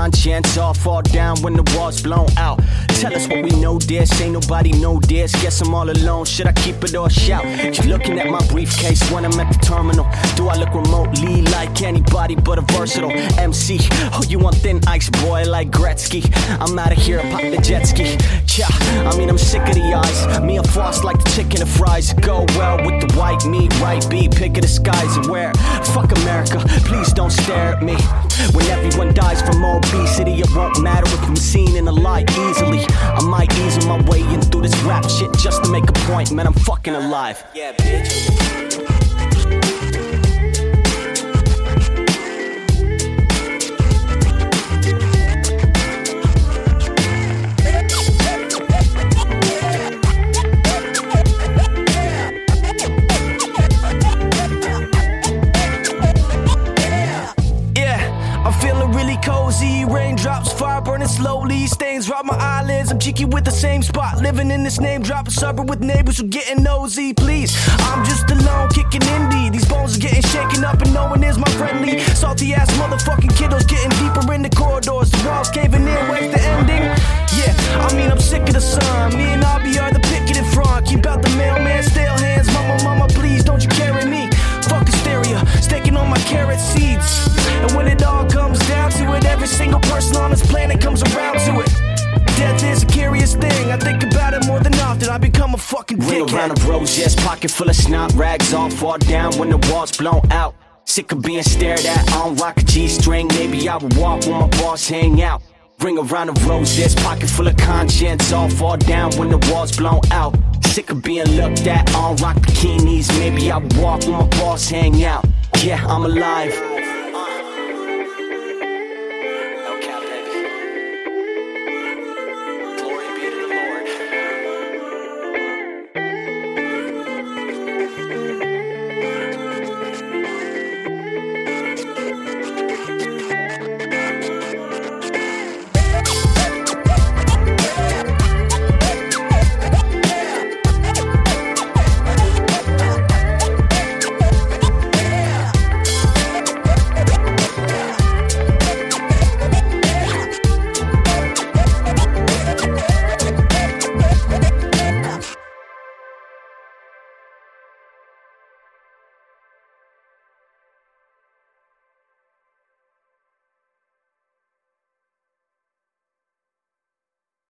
conscience, all fall down when the wall's blown out. Tell us what we know this, ain't nobody know this. Guess I'm all alone, should I keep it or shout? You looking at my briefcase when I'm at the terminal. Do I look remotely like anybody but a versatile MC? Oh, you want thin ice, boy, like Gretzky? I'm out of here, pop the jet ski. Yeah, I mean I'm sick of the eyes. Me and Frost like the chicken and fries. Go well with the white meat, right beat, pick of the skies. And where? Fuck America, please don't stare at me. When everyone dies from obesity, it won't matter if I'm seen in the light easily. I might ease my way in through this rap shit just to make a point, man, I'm fucking alive. Yeah, bitch. Cozy, raindrops, fire burning slowly, stains rot my eyelids. I'm cheeky with the same spot, living in this name drop, a suburb with neighbors who getting nosy. Please, I'm just alone kicking indie. These bones are getting shaken up and no one is my friendly. Salty ass motherfucking kiddos getting deeper in the corridors. The walls caving in, where's the ending? Yeah, I mean I'm sick of the sun. Me and Abby are the picket in front. Keep out the mailman, stale hands. Mama, please don't you carry me. Fuck hysteria, staking on my carrot seeds. And when it all comes down to it, every single person on this planet comes around to it. Death is a curious thing, I think about it more than often. I become a fucking dickhead. Ring around the roses, pocket full of snot rags. All fall down when the wall's blown out. Sick of being stared at, I don't rock a G-string. Maybe I would walk when my boss hang out. Ring around the roses, pocket full of conscience. All fall down when the wall's blown out. Sick of being looked at, I don't rock bikinis. Maybe I would walk when my boss hang out. Yeah, I'm alive.